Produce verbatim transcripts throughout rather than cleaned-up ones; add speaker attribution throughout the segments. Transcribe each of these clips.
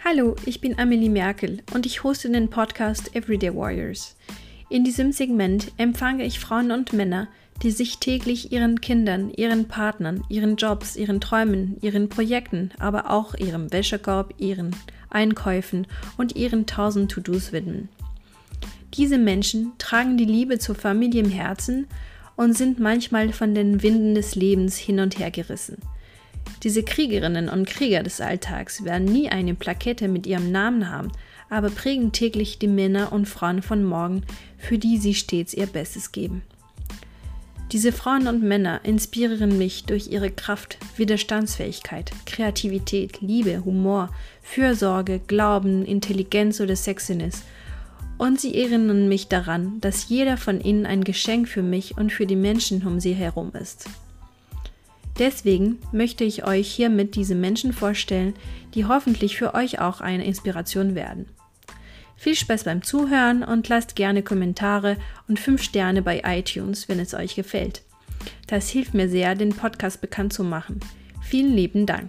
Speaker 1: Hallo, ich bin Amelie Merkel und ich hoste den Podcast Everyday Warriors. In diesem Segment empfange ich Frauen und Männer, die sich täglich ihren Kindern, ihren Partnern, ihren Jobs, ihren Träumen, ihren Projekten, aber auch ihrem Wäschekorb, ihren Einkäufen und ihren tausend To-Dos widmen. Diese Menschen tragen die Liebe zur Familie im Herzen und sind manchmal von den Winden des Lebens hin und her gerissen. Diese Kriegerinnen und Krieger des Alltags werden nie eine Plakette mit ihrem Namen haben, aber prägen täglich die Männer und Frauen von morgen, für die sie stets ihr Bestes geben. Diese Frauen und Männer inspirieren mich durch ihre Kraft, Widerstandsfähigkeit, Kreativität, Liebe, Humor, Fürsorge, Glauben, Intelligenz oder Sexiness. Und sie erinnern mich daran, dass jeder von ihnen ein Geschenk für mich und für die Menschen um sie herum ist. Deswegen möchte ich euch hiermit diese Menschen vorstellen, die hoffentlich für euch auch eine Inspiration werden. Viel Spaß beim Zuhören und lasst gerne Kommentare und fünf Sterne bei iTunes, wenn es euch gefällt. Das hilft mir sehr, den Podcast bekannt zu machen. Vielen lieben Dank.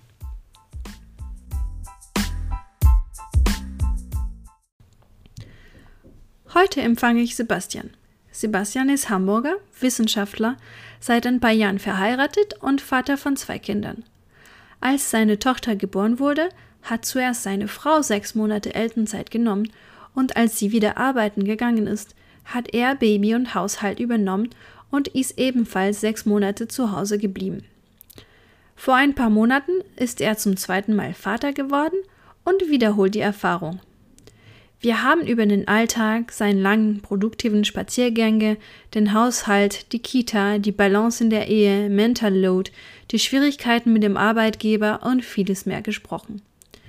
Speaker 1: Heute empfange ich Sebastian. Sebastian ist Hamburger, Wissenschaftler, seit ein paar Jahren verheiratet und Vater von zwei Kindern. Als seine Tochter geboren wurde, hat zuerst seine Frau sechs Monate Elternzeit genommen und als sie wieder arbeiten gegangen ist, hat er Baby und Haushalt übernommen und ist ebenfalls sechs Monate zu Hause geblieben. Vor ein paar Monaten ist er zum zweiten Mal Vater geworden und wiederholt die Erfahrung. Wir haben über den Alltag, seine langen, produktiven Spaziergänge, den Haushalt, die Kita, die Balance in der Ehe, Mental Load, die Schwierigkeiten mit dem Arbeitgeber und vieles mehr gesprochen.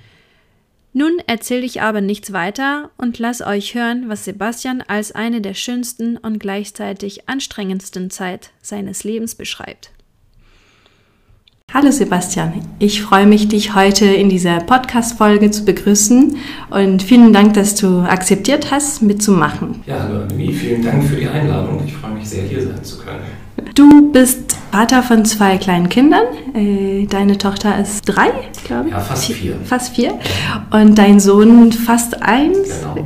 Speaker 1: Nun erzähle ich aber nichts weiter und lasse euch hören, was Sebastian als eine der schönsten und gleichzeitig anstrengendsten Zeit seines Lebens beschreibt. Hallo Sebastian, ich freue mich, dich heute in dieser Podcast-Folge zu begrüßen und vielen Dank, dass du akzeptiert hast, mitzumachen.
Speaker 2: Ja, hallo Amelie, vielen Dank für die Einladung. Ich freue mich sehr, hier sein zu können.
Speaker 1: Du bist Vater von zwei kleinen Kindern. Deine Tochter ist drei, glaube ich.
Speaker 2: Ja, fast vier.
Speaker 1: Fast vier. Und dein Sohn fast eins.
Speaker 2: Genau.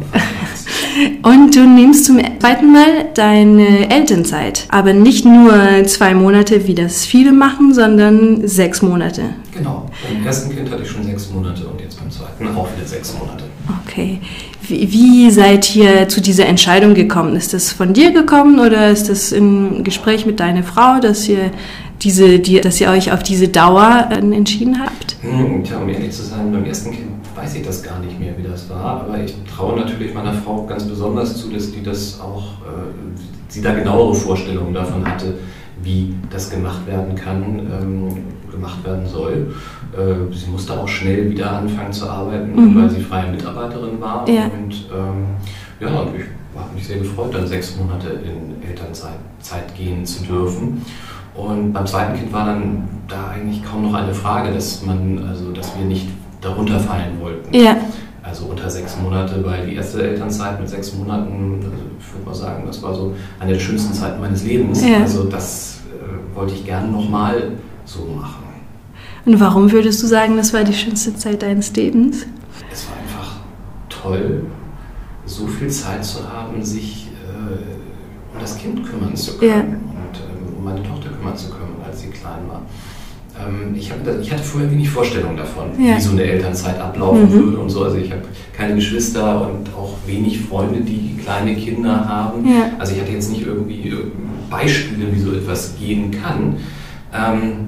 Speaker 1: Und du nimmst zum zweiten Mal deine Elternzeit. Aber nicht nur zwei Monate, wie das viele machen, sondern sechs Monate.
Speaker 2: Genau. Beim ersten Kind hatte ich schon sechs Monate und jetzt beim zweiten auch wieder sechs Monate.
Speaker 1: Okay. Wie, wie seid ihr zu dieser Entscheidung gekommen? Ist das von dir gekommen oder ist das im Gespräch mit deiner Frau, dass ihr diese, die, dass ihr euch auf diese Dauer entschieden habt?
Speaker 2: Hm, tja, um ehrlich zu sein, beim ersten Kind weiß ich das gar nicht mehr, wie das war. Aber ich traue natürlich meiner Frau ganz besonders zu, dass die das auch, äh, sie da genauere Vorstellungen davon hatte, wie das gemacht werden kann, ähm, gemacht werden soll. Äh, sie musste auch schnell wieder anfangen zu arbeiten, mhm. weil sie freie Mitarbeiterin war.
Speaker 1: Ja.
Speaker 2: Und ähm, ja, und ich habe mich sehr gefreut, dann sechs Monate in Elternzeit Zeit gehen zu dürfen. Und beim zweiten Kind war dann da eigentlich kaum noch eine Frage, dass man, also dass wir nicht darunter fallen wollten. Ja. Also unter sechs Monate, weil die erste Elternzeit mit sechs Monaten, also ich würde mal sagen, das war so eine der schönsten Zeiten meines Lebens. Ja. Also das äh, wollte ich gerne nochmal so machen.
Speaker 1: Und warum würdest du sagen, das war die schönste Zeit deines Lebens?
Speaker 2: Es war einfach toll, so viel Zeit zu haben, sich äh, um das Kind kümmern zu können. Ja. Und äh, um meine Tochter kümmern zu können, als sie klein war. Ich, hab, ich hatte vorher wenig Vorstellung davon, ja. wie so eine Elternzeit ablaufen mhm. würde und so. Also ich habe keine Geschwister und auch wenig Freunde, die kleine Kinder haben. Ja. Also ich hatte jetzt nicht irgendwie Beispiele, wie so etwas gehen kann. Ähm,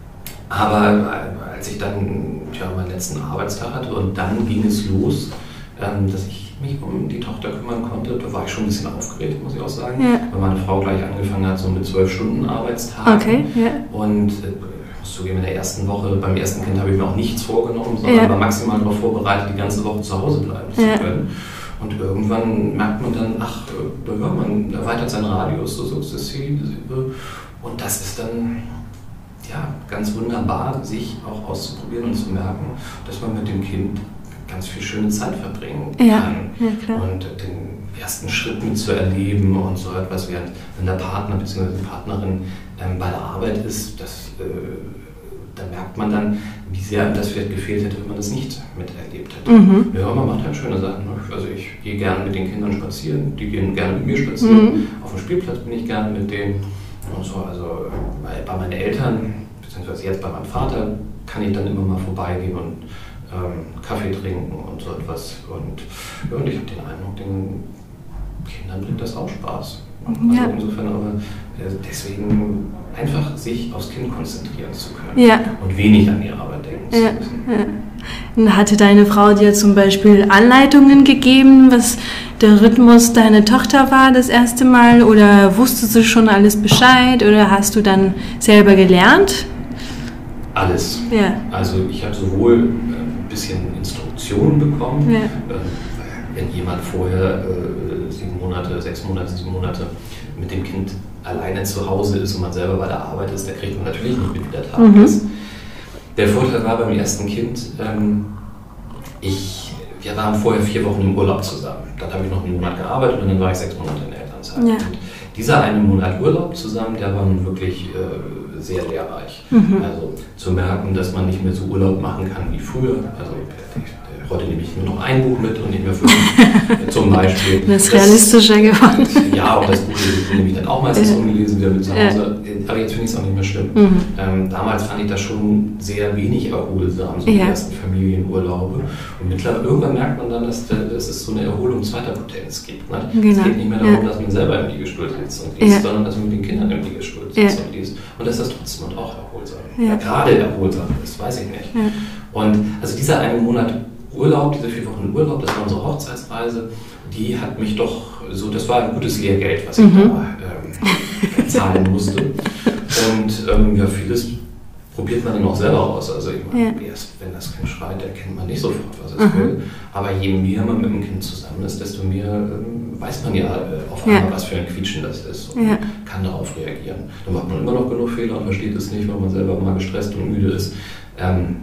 Speaker 2: aber als ich dann tja, meinen letzten Arbeitstag hatte und dann ging es los, ähm, dass ich mich um die Tochter kümmern konnte, da war ich schon ein bisschen aufgeregt, muss ich auch sagen. Ja. Weil meine Frau gleich angefangen hat, so mit zwölf Stunden Arbeitstagen. Okay. Ja. Und äh, zugeben, in der ersten Woche, beim ersten Kind habe ich mir auch nichts vorgenommen, sondern ja. war maximal darauf vorbereitet, die ganze Woche zu Hause bleiben zu ja. können. Und irgendwann merkt man dann, ach, ja, man erweitert seinen Radius so sukzessive. Und das ist dann ja, ganz wunderbar, sich auch auszuprobieren und zu merken, dass man mit dem Kind ganz viel schöne Zeit verbringen kann. Ja. Ja, klar. Und den ersten Schritt mitzuerleben und so etwas, während wenn der Partner bzw. die Partnerin ähm, bei der Arbeit ist, das äh, da merkt man dann, wie sehr das vielleicht gefehlt hätte, wenn man das nicht miterlebt hätte.
Speaker 1: Mhm.
Speaker 2: Ja, man macht halt schöne Sachen. Also ich gehe gerne mit den Kindern spazieren, die gehen gerne mit mir spazieren. Mhm. Auf dem Spielplatz bin ich gerne mit denen. Und so, also bei, bei meinen Eltern, beziehungsweise jetzt bei meinem Vater, kann ich dann immer mal vorbeigehen und ähm, Kaffee trinken und so etwas. Und, ja, und ich habe den Eindruck, den Kindern bringt das auch Spaß. Also ja. Insofern aber äh, deswegen einfach sich aufs Kind konzentrieren zu können ja. und wenig an die Arbeit denken zu müssen.
Speaker 1: Ja. Ja. Hatte deine Frau dir zum Beispiel Anleitungen gegeben, was der Rhythmus deiner Tochter war das erste Mal, oder wusstest du schon alles Bescheid oder hast du dann selber gelernt?
Speaker 2: Alles.
Speaker 1: Ja.
Speaker 2: Also ich habe sowohl äh, ein bisschen Instruktionen bekommen, ja. äh, wenn jemand vorher äh, sieben Monate, sechs Monate, sieben Monate mit dem Kind alleine zu Hause ist und man selber bei der Arbeit ist, da kriegt man natürlich nicht mit, wie der Tag mhm. ist. Der Vorteil war beim ersten Kind, ähm, ich, wir waren vorher vier Wochen im Urlaub zusammen. Dann habe ich noch einen Monat gearbeitet und dann war ich sechs Monate in der Elternzeit. Ja. Und dieser eine Monat Urlaub zusammen, der war nun wirklich äh, sehr lehrreich. Mhm. Also zu merken, dass man nicht mehr so Urlaub machen kann wie früher. Also heute nehme ich nur noch ein Buch mit und nicht mehr fünf, zum Beispiel.
Speaker 1: Das ist realistischer geworden.
Speaker 2: Ja, und das Buch nehme ich dann auch meistens ja. ungelesen wieder mit zu Hause. Ja. Aber jetzt finde ich es auch nicht mehr schlimm. Mhm. Ähm, damals fand ich das schon sehr wenig erholsam, so ja. die ersten Familienurlaube. Und mittlerweile irgendwann merkt man dann, dass, dass es so eine Erholung zweiter Potenz gibt. Ne? Genau. Es geht nicht mehr darum, ja. dass man selber im Liegestuhl sitzt und liest, ja. sondern dass man mit den Kindern im Liegestuhl sitzt ja. und liest. Und dass das trotzdem und auch erholsam ja. ja, gerade erholsam ist, weiß ich nicht. Ja. Und also dieser eine Monat Urlaub, diese vier Wochen Urlaub, das war unsere Hochzeitsreise, die hat mich doch so, das war ein gutes Lehrgeld, was ich mhm. da ähm, zahlen musste. Und ähm, ja, vieles probiert man dann auch selber aus. Also ich meine, ja. erst wenn das Kind schreit, erkennt man nicht sofort, was es mhm. will. Aber je mehr man mit dem Kind zusammen ist, desto mehr ähm, weiß man ja äh, auf einmal, ja. was für ein Quietschen das ist und ja. kann darauf reagieren. Dann macht man immer noch genug Fehler und versteht es nicht, weil man selber mal gestresst und müde ist. Ähm,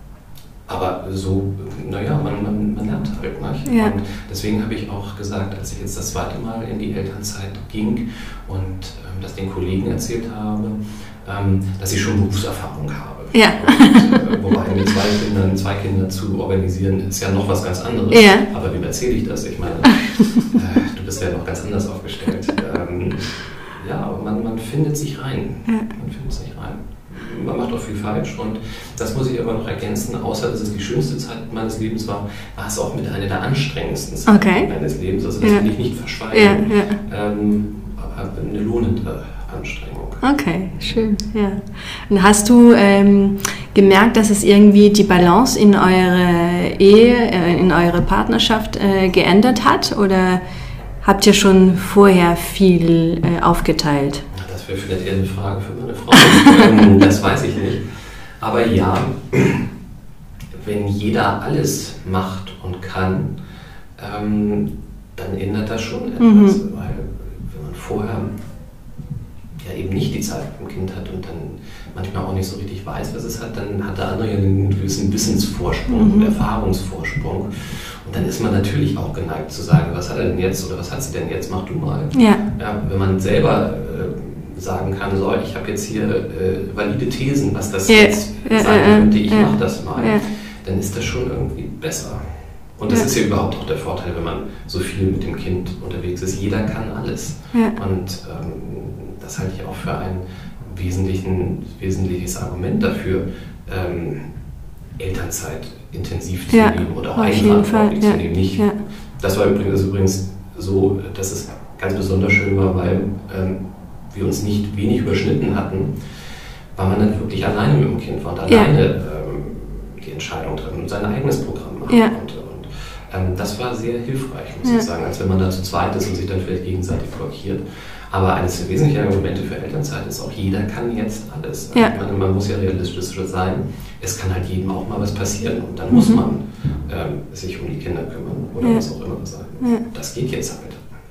Speaker 2: Aber so, naja, man, man, man lernt halt, nicht? Ja. Und deswegen habe ich auch gesagt, als ich jetzt das zweite Mal in die Elternzeit ging und ähm, das den Kollegen erzählt habe, ähm, dass ich schon Berufserfahrung habe.
Speaker 1: Ja.
Speaker 2: Und, äh, wobei mit zwei Kindern, zwei Kinder zu organisieren, ist ja noch was ganz anderes. Ja. Aber wem erzähle ich das? Ich meine, äh, du bist ja noch ganz anders aufgestellt. Ähm, ja, aber man, man findet sich rein. Ja. Man findet sich rein. Man macht auch viel falsch und das muss ich aber noch ergänzen, außer dass es die schönste Zeit meines Lebens war, war es auch mit einer der anstrengendsten Zeiten okay. meines Lebens. Also das ja. will ich nicht verschweigen, ja, ja. Ähm, aber eine lohnende Anstrengung.
Speaker 1: Okay, schön. Ja. Und hast du ähm, gemerkt, dass es irgendwie die Balance in eure Ehe, äh, in eure Partnerschaft äh, geändert hat oder habt ihr schon vorher viel äh, aufgeteilt?
Speaker 2: Das wäre vielleicht eher eine Frage für meine Frau. Das weiß ich nicht. Aber ja, wenn jeder alles macht und kann, ähm, dann ändert das schon etwas. Mhm. Weil wenn man vorher ja eben nicht die Zeit mit dem Kind hat und dann manchmal auch nicht so richtig weiß, was es hat, dann hat der andere ja einen gewissen Wissensvorsprung mhm. und Erfahrungsvorsprung. Und dann ist man natürlich auch geneigt zu sagen, was hat er denn jetzt oder was hat sie denn jetzt, mach du mal. Ja. Ja, wenn man selber äh, sagen kann, so, ich habe jetzt hier äh, valide Thesen, was das ja. jetzt ja, sein ja, könnte, ich ja. mache das mal, ja. dann ist das schon irgendwie besser. Und das ja. ist ja überhaupt auch der Vorteil, wenn man so viel mit dem Kind unterwegs ist. Jeder kann alles. Ja. Und ähm, das halte ich auch für ein wesentlichen, wesentliches Argument dafür, ähm, Elternzeit intensiv zu ja, nehmen oder auch eigenverantwortlich zu nehmen. Nicht. Ja. Das war übrigens, übrigens so, dass es ganz besonders schön war, weil ähm, wir uns nicht wenig überschnitten hatten, weil man dann wirklich alleine mit dem Kind war und alleine ja. ähm, die Entscheidung treffen und sein eigenes Programm machen ja. konnte. Und ähm, das war sehr hilfreich, muss ja. ich sagen, als wenn man da zu zweit ist und sich dann vielleicht gegenseitig blockiert. Aber eines der wesentlichen Argumente für Elternzeit ist auch, jeder kann jetzt alles. Ja. Ich meine, man muss ja realistisch sein. Es kann halt jedem auch mal was passieren und dann mhm. muss man ähm, sich um die Kinder kümmern oder ja. was auch immer sein. Ja. Das geht jetzt halt.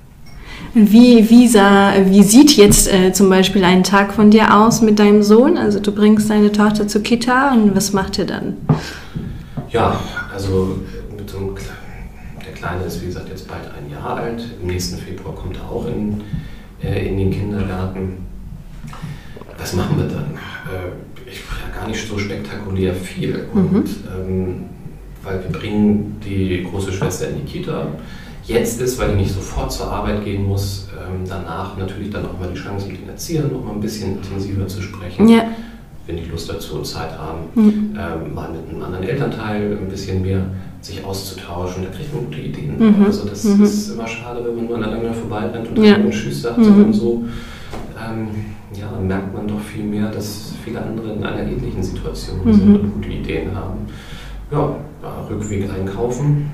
Speaker 1: Wie, wie, sah, wie sieht jetzt äh, zum Beispiel ein Tag von dir aus mit deinem Sohn? Also du bringst deine Tochter zur Kita und was macht ihr dann?
Speaker 2: Ja, also mit so einem, der Kleine ist wie gesagt jetzt bald ein Jahr alt. Im nächsten Februar kommt er auch in, äh, in den Kindergarten. Was machen wir dann? Äh, ich, ja, gar nicht so spektakulär viel. Und mhm. ähm, weil wir bringen die große Schwester in die Kita. Jetzt ist, weil die nicht sofort zur Arbeit gehen muss, ähm, danach natürlich dann auch mal die Chance, mit den Erziehern noch mal ein bisschen intensiver zu sprechen, ja. wenn die Lust dazu und Zeit haben, mhm. ähm, mal mit einem anderen Elternteil ein bisschen mehr sich auszutauschen. Da kriegt man gute Ideen. Mhm. Also das mhm. ist immer schade, wenn man nur aneinander vorbeirennt und ja. einen Tschüss sagt mhm. und so. Ähm, ja, dann merkt man doch viel mehr, dass viele andere in einer ähnlichen Situation mhm. sind und gute Ideen haben. Ja, Rückweg einkaufen.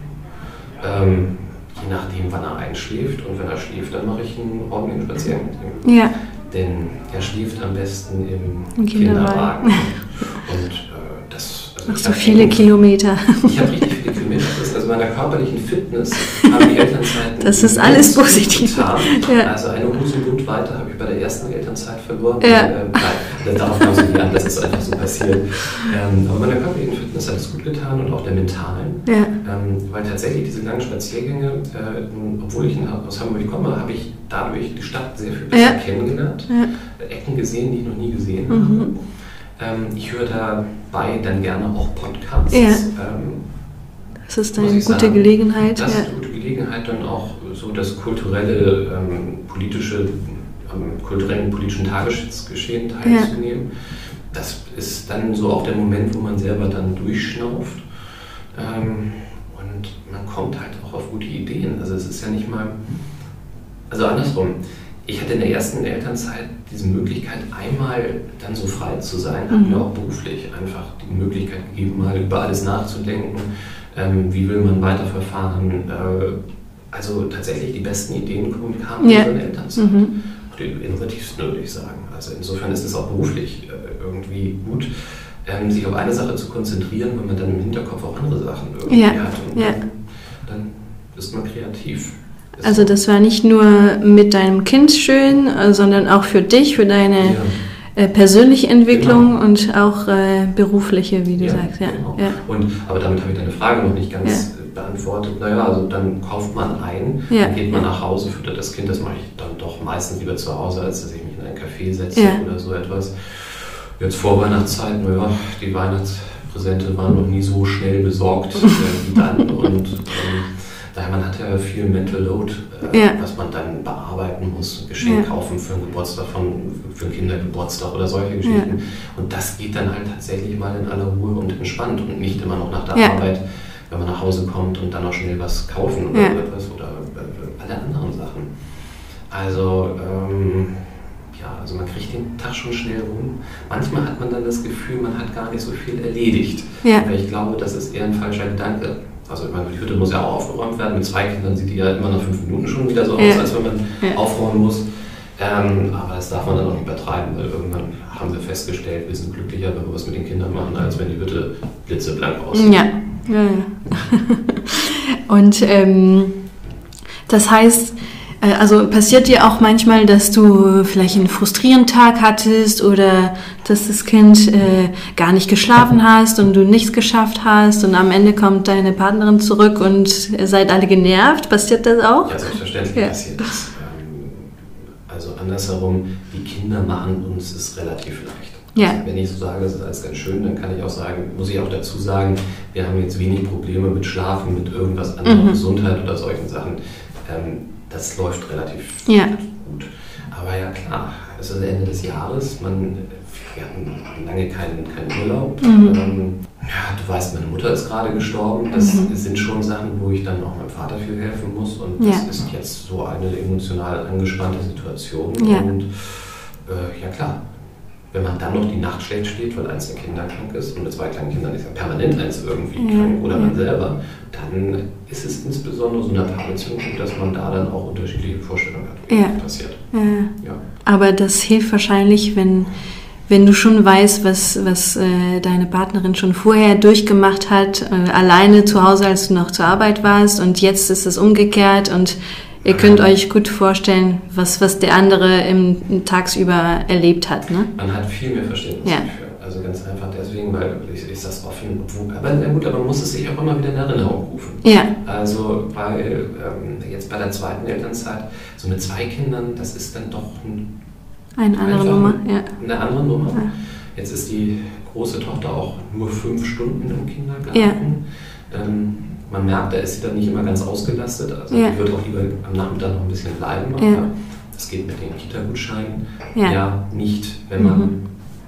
Speaker 2: Ähm, Je nachdem, wann er einschläft. Und wenn er schläft, dann mache ich einen ordentlichen Spaziergang mit ihm. Ja. Denn er schläft am besten im Kinderwagen. Und äh, das... Also
Speaker 1: Ach, so viele Kilometer.
Speaker 2: Ich habe richtig viele Kilometer. Das, also meiner körperlichen Fitness haben die Elternzeiten...
Speaker 1: Das ist alles positiv.
Speaker 2: Ja. Also eine Hosenbund weiter habe ich bei der ersten Elternzeit verloren. Ja. Äh, nein, darauf kam es nicht an, das ist einfach so passiert. Ähm, aber meiner körperlichen Fitness hat es gut getan und auch der mentalen. Ja. Ähm, weil tatsächlich diese langen Spaziergänge, äh, obwohl ich aus Hamburg komme, habe ich dadurch die Stadt sehr viel besser ja. kennengelernt. Ja. Ecken gesehen, die ich noch nie gesehen mhm. habe. Ähm, ich höre dabei dann gerne auch Podcasts. Ja. Ähm,
Speaker 1: das ist eine gute sagen. Gelegenheit.
Speaker 2: Das
Speaker 1: ja.
Speaker 2: ist eine gute Gelegenheit, dann auch so das kulturelle, ähm, politische, am kulturellen, politischen Tagesgeschehen teilzunehmen. Ja. Das ist dann so auch der Moment, wo man selber dann durchschnauft. Ähm, und man kommt halt auch auf gute Ideen. Also es ist ja nicht mal, also andersrum. Ich hatte in der ersten Elternzeit diese Möglichkeit, einmal dann so frei zu sein, hat mhm. mir auch beruflich einfach die Möglichkeit gegeben, mal über alles nachzudenken. Ähm, wie will man weiterverfahren? Äh, also tatsächlich die besten Ideen kamen ja. in der Elternzeit. Mhm. Die innovativsten, würde ich sagen. Also insofern ist es auch beruflich äh, irgendwie gut, ähm, sich auf eine Sache zu konzentrieren, wenn man dann im Hinterkopf auch andere Sachen irgendwie
Speaker 1: ja.
Speaker 2: hat. Und
Speaker 1: ja.
Speaker 2: dann ist man kreativ. Ist
Speaker 1: also das war nicht nur mit deinem Kind schön, sondern auch für dich, für deine ja. äh, persönliche Entwicklung genau. und auch äh, berufliche, wie du
Speaker 2: ja,
Speaker 1: sagst. Ja.
Speaker 2: Genau.
Speaker 1: Ja.
Speaker 2: Und, aber damit habe ich deine Frage noch nicht ganz ja. beantwortet. Naja, also dann kauft man ein, ja. dann geht man nach Hause, füttert das Kind. Das mache ich dann doch meistens lieber zu Hause, als dass ich mich in ein Café setze ja. oder so etwas. Jetzt vor Weihnachtszeit, naja, die Weihnachtspräsente waren noch nie so schnell besorgt äh, wie dann. Und ähm, daher man hat ja viel Mental Load, äh, ja. was man dann bearbeiten muss, ein Geschenk ja. kaufen für einen Geburtstag, von, für einen Kindergeburtstag oder solche Geschichten. Ja. Und das geht dann halt tatsächlich mal in aller Ruhe und entspannt und nicht immer noch nach der ja. Arbeit, wenn man nach Hause kommt und dann noch schnell was kaufen oder ja. etwas oder äh, alle anderen Sachen. Also, ähm, ja, also man kriegt den Tag schon schnell rum. Manchmal hat man dann das Gefühl, man hat gar nicht so viel erledigt. Ja. Aber ich glaube, das ist eher ein falscher Gedanke. Also ich meine, die Hütte muss ja auch aufgeräumt werden. Mit zwei Kindern sieht die ja immer nach fünf Minuten schon wieder so aus, ja. als wenn man ja. aufräumen muss. Ähm, aber das darf man dann auch nicht übertreiben, weil irgendwann haben wir festgestellt, wir sind glücklicher, wenn wir was mit den Kindern machen, als wenn die Hütte blitzeblank aussieht.
Speaker 1: Ja, ja, ja. Und ähm, das heißt, also passiert dir auch manchmal, dass du vielleicht einen frustrierenden Tag hattest oder dass das Kind äh, gar nicht geschlafen hast und du nichts geschafft hast und am Ende kommt deine Partnerin zurück und ihr seid alle genervt? Passiert das auch?
Speaker 2: Ja, selbstverständlich ja. passiert das. Also andersherum, die Kinder machen uns es relativ leicht. Ja. Also wenn ich so sage, das ist alles ganz schön, dann kann ich auch sagen, muss ich auch dazu sagen, wir haben jetzt wenig Probleme mit Schlafen, mit irgendwas anderem, mhm. Gesundheit oder solchen Sachen. Ähm, Das läuft relativ ja. gut. Aber ja klar, es ist Ende des Jahres, man, wir hatten lange keinen, keinen Urlaub. Mhm. Ähm, ja, du weißt, meine Mutter ist gerade gestorben. Das mhm. sind schon Sachen, wo ich dann auch meinem Vater viel helfen muss. Und das ja. ist jetzt so eine emotional angespannte Situation. Ja. Und äh, ja klar, wenn man dann noch die Nacht schlecht steht, weil eins der Kinder krank ist und mit zwei kleinen Kindern ist ja permanent eins irgendwie ja. krank oder man selber, dann ist es insbesondere so in der Paarbeziehung, dass man da dann auch unterschiedliche Vorstellungen hat, wie
Speaker 1: ja.
Speaker 2: das passiert.
Speaker 1: Ja. Ja. Aber das hilft wahrscheinlich, wenn, wenn du schon weißt, was, was äh, deine Partnerin schon vorher durchgemacht hat, äh, alleine zu Hause, als du noch zur Arbeit warst und jetzt ist es umgekehrt und ihr könnt ja. euch gut vorstellen, was, was der andere im, tagsüber erlebt hat. Ne?
Speaker 2: Man hat viel mehr Verständnis ja. dafür. Also ganz einfach deswegen, weil ich, ich sage es offen, aber, na gut, aber man muss es sich auch immer wieder in Erinnerung rufen.
Speaker 1: Ja.
Speaker 2: Also weil ähm, jetzt bei der zweiten Elternzeit, so mit zwei Kindern, das ist dann doch ein,
Speaker 1: eine andere Nummer. Ja.
Speaker 2: Eine andere Nummer. Jetzt ist die große Tochter auch nur fünf Stunden im Kindergarten.
Speaker 1: Ja.
Speaker 2: Ähm, man merkt, da ist sie dann nicht immer ganz ausgelastet. Also
Speaker 1: ja.
Speaker 2: die wird auch lieber am Nachmittag noch ein bisschen bleiben. Aber
Speaker 1: ja.
Speaker 2: das geht mit den Kita-Gutscheinen
Speaker 1: ja.
Speaker 2: ja nicht, wenn man
Speaker 1: mhm.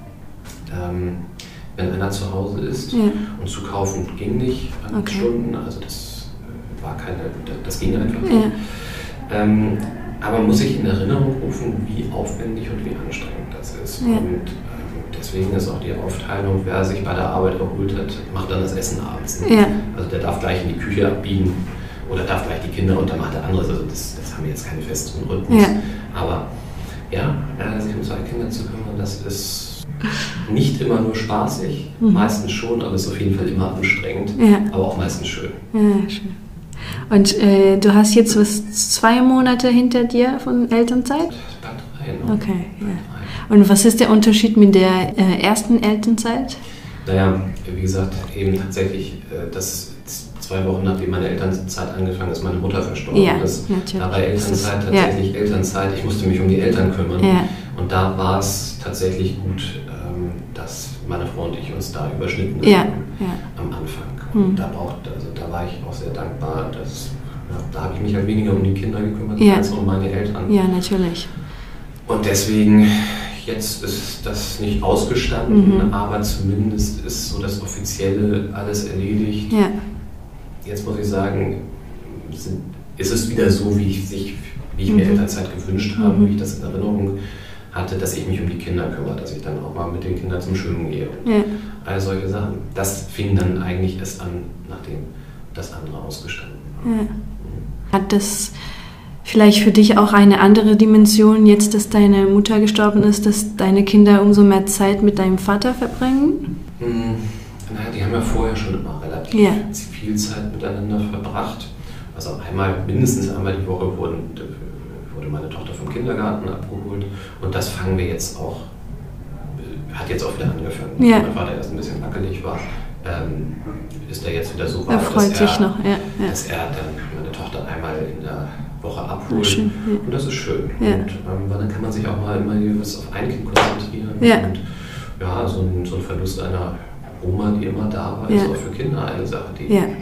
Speaker 2: ähm, wenn einer zu Hause ist.
Speaker 1: Ja.
Speaker 2: Und zu kaufen ging nicht an
Speaker 1: okay.
Speaker 2: Stunden. Also das äh, war keine, das ging einfach nicht.
Speaker 1: Ja.
Speaker 2: Ähm, aber man muss sich in Erinnerung rufen, wie aufwendig und wie anstrengend das ist.
Speaker 1: Ja.
Speaker 2: Und ähm, deswegen ist auch die Aufteilung, wer sich bei der Arbeit erholt hat, macht dann das Essen abends. Ne?
Speaker 1: Ja.
Speaker 2: Also der darf gleich in die Küche abbiegen oder darf gleich die Kinder und dann macht der andere. Also das, das haben wir jetzt keine festen Rhythmus.
Speaker 1: Ja.
Speaker 2: Aber ja, sich um zwei Kinder zu kümmern, das ist nicht immer nur spaßig, mhm. meistens schon, aber es ist auf jeden Fall immer anstrengend,
Speaker 1: ja.
Speaker 2: aber auch meistens schön.
Speaker 1: Ja, schön. Und äh, du hast jetzt was zwei Monate hinter dir von Elternzeit?
Speaker 2: Bei drei, ne?
Speaker 1: Okay, ja. Und was ist der Unterschied mit der äh, ersten Elternzeit?
Speaker 2: Naja, wie gesagt, eben tatsächlich, äh, das zwei Wochen nachdem meine Elternzeit angefangen ist, meine Mutter verstorben
Speaker 1: ja,
Speaker 2: ist.
Speaker 1: Natürlich.
Speaker 2: Da war Elternzeit tatsächlich ja. Elternzeit. Ich musste mich um die Eltern kümmern.
Speaker 1: Ja.
Speaker 2: Und da war es tatsächlich gut, ähm, dass meine Frau und ich uns da überschnitten haben
Speaker 1: ja. ja.
Speaker 2: am Anfang. Und
Speaker 1: hm.
Speaker 2: da, braucht, also, da war ich auch sehr dankbar. Dass, ja, da habe ich mich halt weniger um die Kinder gekümmert
Speaker 1: ja.
Speaker 2: als um meine Eltern.
Speaker 1: Ja, natürlich.
Speaker 2: Und deswegen, jetzt ist das nicht ausgestanden, mhm. aber zumindest ist so das Offizielle alles erledigt.
Speaker 1: Ja.
Speaker 2: Jetzt muss ich sagen, ist es wieder so, wie ich, sich, wie ich mir mhm. Elternzeit gewünscht habe, mhm. wie ich das in Erinnerung hatte, dass ich mich um die Kinder kümmere, dass ich dann auch mal mit den Kindern zum Schwimmen gehe und
Speaker 1: ja.
Speaker 2: all solche Sachen. Das fing dann eigentlich erst an, nachdem das andere ausgestanden war.
Speaker 1: Ja. Hat das vielleicht für dich auch eine andere Dimension, jetzt, dass deine Mutter gestorben ist, dass deine Kinder umso mehr Zeit mit deinem Vater verbringen?
Speaker 2: Mhm. Naja, die haben ja vorher schon immer relativ
Speaker 1: ja.
Speaker 2: viel Zeit miteinander verbracht. Also einmal, mindestens einmal die Woche wurden, wurde meine Tochter vom Kindergarten abgeholt. Und das fangen wir jetzt auch, hat jetzt auch wieder angefangen.
Speaker 1: Ja.
Speaker 2: Mein Vater erst ein bisschen wackelig war, ähm, ist er jetzt wieder so
Speaker 1: weit, dass,
Speaker 2: er,
Speaker 1: sich noch. Ja, ja.
Speaker 2: dass er dann meine Tochter einmal in der Woche abholt.
Speaker 1: Schön, ja.
Speaker 2: Und das ist schön.
Speaker 1: Ja.
Speaker 2: Und ähm, dann kann man sich auch mal immer was auf ein Kind konzentrieren.
Speaker 1: Ja.
Speaker 2: Und ja, so ein, so ein Verlust einer Oma, die immer da war,
Speaker 1: ja.
Speaker 2: ist auch für Kinder eine Sache, die
Speaker 1: ja.
Speaker 2: ja,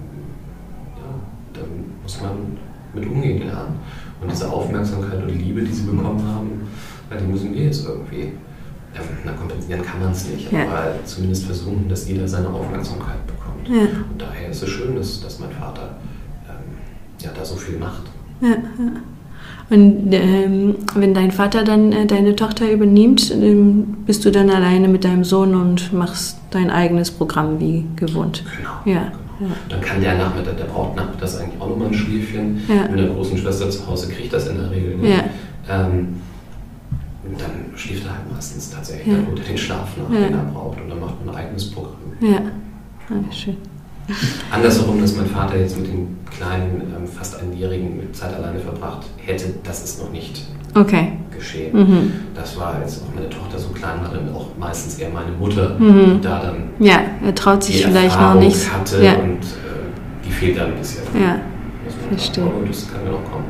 Speaker 2: da muss man mit umgehen lernen. Und diese Aufmerksamkeit und Liebe, die sie bekommen haben, ja, die müssen wir jetzt irgendwie, ähm, na, kompensieren kann man es nicht,
Speaker 1: ja.
Speaker 2: aber zumindest versuchen, dass jeder seine Aufmerksamkeit bekommt.
Speaker 1: Ja.
Speaker 2: Und daher ist es schön, dass, dass mein Vater ähm, ja, da so viel macht.
Speaker 1: Ja, ja. Und ähm, wenn dein Vater dann äh, deine Tochter übernimmt, ähm, bist du dann alleine mit deinem Sohn und machst dein eigenes Programm wie gewohnt.
Speaker 2: Genau.
Speaker 1: Ja,
Speaker 2: genau.
Speaker 1: ja.
Speaker 2: Dann kann der Nachmittag, der braucht nachmittags eigentlich auch nochmal ein Schläfchen.
Speaker 1: Ja.
Speaker 2: Mit der großen Schwester zu Hause kriegt das in der Regel nicht.
Speaker 1: Ja.
Speaker 2: Ähm, und dann schläft er halt meistens tatsächlich,
Speaker 1: ja.
Speaker 2: dann holt er den Schlaf nach,
Speaker 1: ja.
Speaker 2: den er braucht, und dann macht man ein eigenes Programm.
Speaker 1: Ja, ah, schön.
Speaker 2: Andersherum, dass mein Vater jetzt mit dem kleinen, ähm, fast einjährigen Zeit alleine verbracht hätte, das ist noch nicht
Speaker 1: okay.
Speaker 2: geschehen.
Speaker 1: Mhm.
Speaker 2: Das war, als auch meine Tochter so klein war, dann auch meistens eher meine Mutter,
Speaker 1: mhm.
Speaker 2: die da dann
Speaker 1: ja, er traut sich
Speaker 2: die
Speaker 1: vielleicht
Speaker 2: Erfahrung
Speaker 1: noch nicht.
Speaker 2: hatte
Speaker 1: ja.
Speaker 2: und äh, die fehlt dann ein bisschen.
Speaker 1: Ja, verstehe.
Speaker 2: Aber das kann ja noch kommen.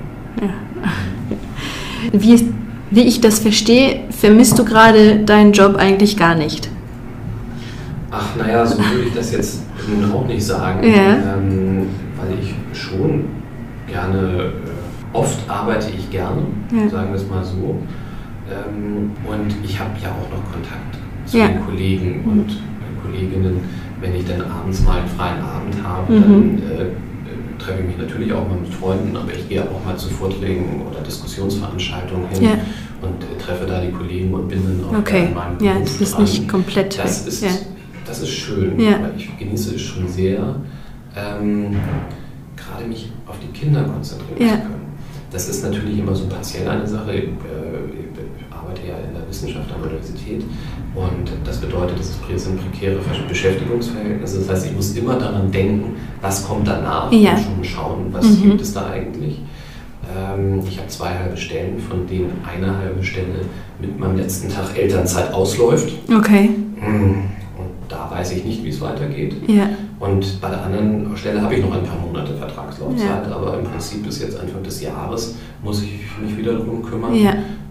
Speaker 1: Ja. Wie, wie ich das verstehe, vermisst du gerade deinen Job eigentlich gar nicht?
Speaker 2: Ach, naja, so würde ich das jetzt nun auch nicht sagen,
Speaker 1: ja.
Speaker 2: ähm, weil ich schon gerne, äh, oft arbeite ich gerne,
Speaker 1: ja.
Speaker 2: sagen wir es mal so. Ähm, und ich habe ja auch noch Kontakt zu
Speaker 1: ja.
Speaker 2: den Kollegen
Speaker 1: mhm.
Speaker 2: und äh, Kolleginnen. Wenn ich dann abends mal einen freien Abend habe,
Speaker 1: mhm.
Speaker 2: dann äh, treffe ich mich natürlich auch mal mit Freunden, aber ich gehe auch mal zu Vorträgen oder Diskussionsveranstaltungen hin.
Speaker 1: Ja.
Speaker 2: Und äh, treffe da die Kollegen und bin dann auch
Speaker 1: okay.
Speaker 2: in meinem
Speaker 1: ja,
Speaker 2: Beruf
Speaker 1: das ist
Speaker 2: dran.
Speaker 1: nicht komplett
Speaker 2: Das
Speaker 1: weg.
Speaker 2: ist,
Speaker 1: ja.
Speaker 2: das ist schön,
Speaker 1: ja.
Speaker 2: weil ich genieße es schon sehr, ähm, gerade mich auf die Kinder konzentrieren
Speaker 1: ja.
Speaker 2: zu können. Das ist natürlich immer so partiell eine Sache. Ich, äh, ich arbeite ja in der Wissenschaft an der Universität und das bedeutet, es sind prekäre Beschäftigungsverhältnisse. Das heißt, ich muss immer daran denken, was kommt danach
Speaker 1: ja.
Speaker 2: und schon schauen, was
Speaker 1: mhm.
Speaker 2: gibt es da eigentlich. Ähm, ich habe zwei halbe Stellen, von denen eine halbe Stelle mit meinem letzten Tag Elternzeit ausläuft.
Speaker 1: Okay.
Speaker 2: Und da weiß ich nicht, wie es weitergeht.
Speaker 1: Ja.
Speaker 2: Und bei der anderen Stelle habe ich noch ein paar Monate Vertragslaufzeit,
Speaker 1: ja.
Speaker 2: aber im Prinzip bis jetzt Anfang des Jahres muss ich mich wieder darum kümmern,
Speaker 1: ja.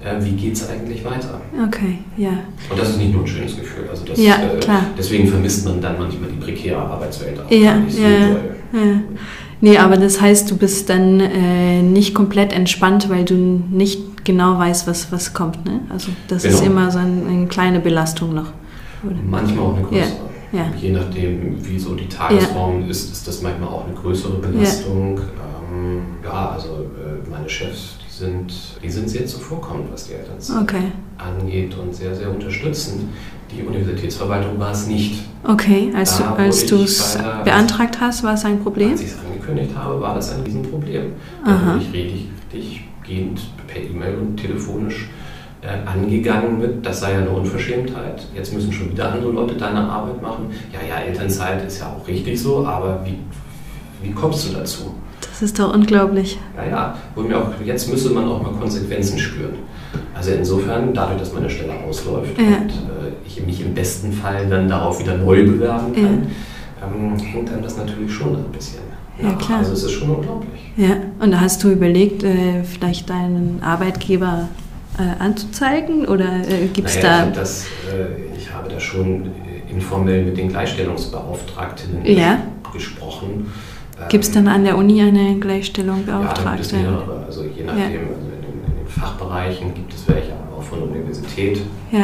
Speaker 2: äh, wie geht es eigentlich weiter?
Speaker 1: Okay, ja.
Speaker 2: Und das ist nicht nur ein schönes Gefühl. Also das,
Speaker 1: ja,
Speaker 2: äh,
Speaker 1: klar.
Speaker 2: Deswegen vermisst man dann manchmal die prekäre Arbeitswelt auch.
Speaker 1: Ja,
Speaker 2: nicht so
Speaker 1: ja,
Speaker 2: doll.
Speaker 1: ja. Nee, aber das heißt, du bist dann äh, nicht komplett entspannt, weil du nicht genau weißt, was, was kommt, ne? Also das genau. ist immer so ein, eine kleine Belastung noch. Oder?
Speaker 2: Manchmal auch eine größere.
Speaker 1: Ja. Ja.
Speaker 2: Je nachdem, wie so die Tagesform
Speaker 1: ja.
Speaker 2: ist, ist das manchmal auch eine größere Belastung. Ja, ähm, ja also äh, meine Chefs, die sind, die sind sehr zuvorkommend, was die Elternzeit
Speaker 1: okay.
Speaker 2: angeht und sehr, sehr unterstützend. Die Universitätsverwaltung war es nicht.
Speaker 1: Okay, als da, du als du es beantragt hast, war es ein Problem?
Speaker 2: Als ich es angekündigt habe, war das ein Riesenproblem. Da bin ich richtig, richtig gehend per E-Mail und telefonisch äh, angegangen mit, das sei ja eine Unverschämtheit. Jetzt müssen schon wieder andere Leute deine Arbeit machen. Ja, ja, Elternzeit ist ja auch richtig so, aber wie, wie kommst du dazu?
Speaker 1: Das ist doch unglaublich.
Speaker 2: Ja, ja. Und mir auch, jetzt müsse man auch mal Konsequenzen spüren. Also insofern, dadurch, dass meine Stelle ausläuft
Speaker 1: ja.
Speaker 2: und äh, ich mich im besten Fall dann darauf wieder neu bewerben kann, ja. ähm, hängt einem das natürlich schon ein bisschen.
Speaker 1: Ja, ja, klar.
Speaker 2: Also es ist schon unglaublich.
Speaker 1: Ja, und da hast du überlegt, äh, vielleicht deinen Arbeitgeber äh, anzuzeigen oder äh, gibt es
Speaker 2: naja,
Speaker 1: da...
Speaker 2: Ich, das, äh, ich habe da schon informell mit den Gleichstellungsbeauftragten
Speaker 1: ja.
Speaker 2: gesprochen.
Speaker 1: Gibt es dann an der Uni eine Gleichstellungsbeauftragte?
Speaker 2: Ja, da gibt es mehrere. Also je nachdem, ja. also in, den, in den Fachbereichen gibt es welche, aber auch von der Universität.
Speaker 1: Ja.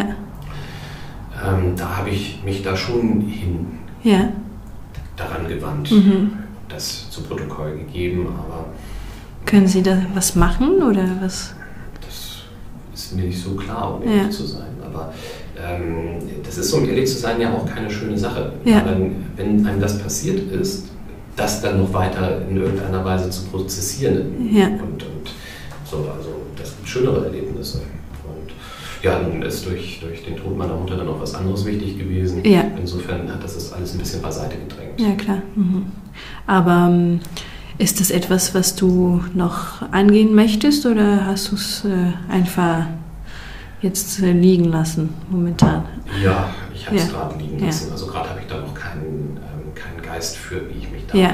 Speaker 2: Ähm, da habe ich mich da schon hin
Speaker 1: ja.
Speaker 2: daran gewandt,
Speaker 1: mhm.
Speaker 2: das zu Protokoll gegeben, aber...
Speaker 1: Können Sie da was machen oder was?
Speaker 2: Das ist mir nicht so klar, um ehrlich
Speaker 1: ja.
Speaker 2: zu sein. Aber ähm, das ist, um ehrlich zu sein, ja auch keine schöne Sache.
Speaker 1: Ja.
Speaker 2: Wenn, wenn einem das passiert ist, das dann noch weiter in irgendeiner Weise zu prozessieren.
Speaker 1: Ja.
Speaker 2: Und, und so, also das gibt schönere Erlebnisse. Und ja, nun ist durch, durch den Tod meiner Mutter dann auch was anderes wichtig gewesen.
Speaker 1: Ja.
Speaker 2: Insofern hat das das alles ein bisschen beiseite gedrängt.
Speaker 1: Ja, klar. Mhm. Aber ähm, ist das etwas, was du noch angehen möchtest oder hast du es äh, einfach jetzt äh, liegen lassen momentan?
Speaker 2: Ja, ich habe es
Speaker 1: ja.
Speaker 2: gerade liegen
Speaker 1: ja.
Speaker 2: lassen. Also gerade habe ich da noch keinen, ähm, keinen Geist für, wie ich mich damit
Speaker 1: ja.